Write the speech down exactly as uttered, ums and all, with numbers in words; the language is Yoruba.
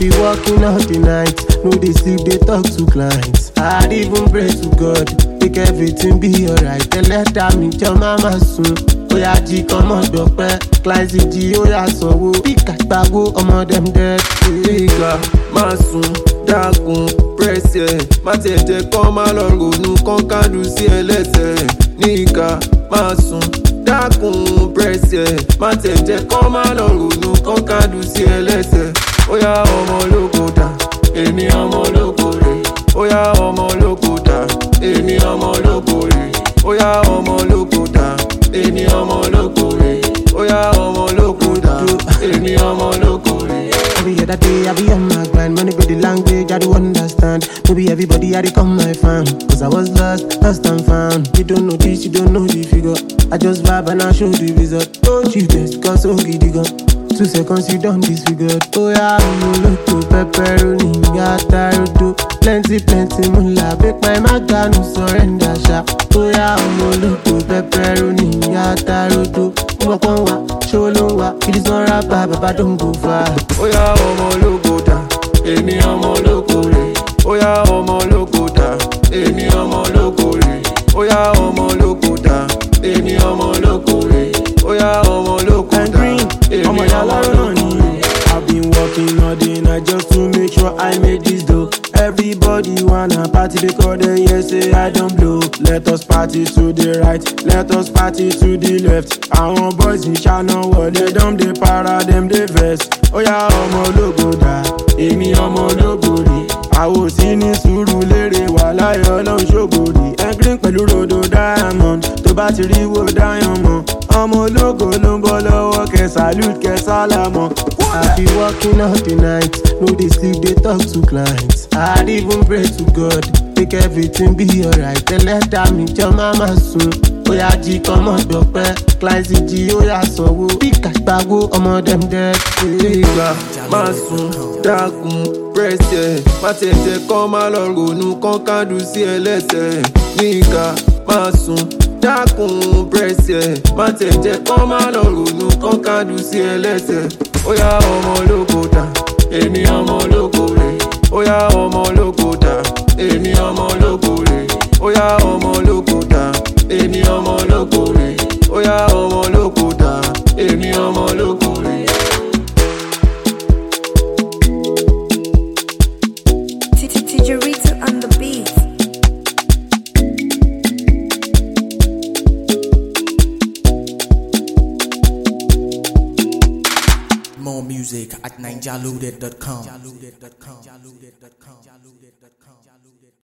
be working all the night, no dey sleep, dey talk to clients. I'd even pray to God, make everything be alright. Ẹlẹ́dàá mi jọ máma sùn, oya jí kọ́mọ dọ̀pẹ́. Clients jí oya sanwó, píkà gbàgbó ọmọ dem dead. Nigga, máa sùn, dákun, press ẹ̀. Má tiẹ̀ jẹ́ kán má lọ ronú kán kádù sí ẹlẹ́sẹ̀. Nigga, máa sùn, dákun, press ẹ̀. Má tiẹ̀ jẹ́ kán má lọ ronú kán kádù sí ẹlẹ́sẹ̀. Oya ọmọ ológo dà, èmi ọmọ ológo rè. Oya ọmọ ológo dà, èmi ọmọ ológo rè. Oya ọmọ ológo dà, èmi ọmọ ológo rè. Oya ọmọ ológo dà, èmi ọmọ ológo rè. Every other day I be on my grind. Money be the language I do understand. Maybe everybody I dey come my fan. Cause I was lost, lost and found. You don't know this, you don't know the figure. I just vibe and I show the result. Don't you best cause so giddy gun. Two seconds you done disfigured. Oh yeah, I'm look to pepperoni, yata rodo. Plenty, plenty moolah. Make my maga no surrender sha. Oh yeah, I'm look to pepperoni, yata rodo. Walk on wa, show no wa. It is not rap, baba don't go far. Oya ọmọ ológo dà, èmi ọmọ ológo rè. Oya ọmọ ológo dà, èmi ọmọ ológo rè. Oya ọmọ ológo dà, èmi ọmọ ológo rè. Oya ọmọ ológo dà, èmi ọmọ ológo rè. I've been working all day night just to make sure I make this dough. Everybody wanna party because they hear say I don't blow. Let us party to the right, let us party to the left. Our boys in China wọlé, dem dey para, dem dey vex. Oya ọmọ ológo dà, èmi ọmọ ológo rè. Àwo sí ní sùúrù lérè wà láyé ọlọ́run ṣògòrì. Ẹ̀gbìn pẹ̀lú rodo diamond, tó bá ti rí wo diamond. Ọmọ ológo ló ń bọ́ lọ́wọ́, kẹ salute kẹ sálámọ̀. I be working all the night, no dey sleep, dey talk to clients. I'd even pray to God, make everything be alright. Ẹlẹ́dàá mi jọ máma sùn, oya jí kọ́mọ dọ̀pẹ́. Clients jí oya sanwó, píkà gbàgbó ọmọ dem dead. Nigga, máa sùn, dákun, press ẹ̀. Má tiẹ̀ jẹ́ kán má lọ ronú kán kádù sí ẹlẹ́sẹ̀. Nigga, máa sùn, dákun, press ẹ̀. Má tiẹ̀ jẹ́ kán má lọ ronú kán kádù sí ẹlẹ́sẹ̀. Oya ọmọ ológo dà, èmi ọmọ ológo rè. Oya ọmọ ológo dà, èmi ọmọ ológo rè. Oya ọmọ ológo dà, èmi ọmọ ológo rè. Oya ọmọ ológo dà, èmi ọmọ ológo rè. Tijerito on the beat. More music at ninja loaded dot com.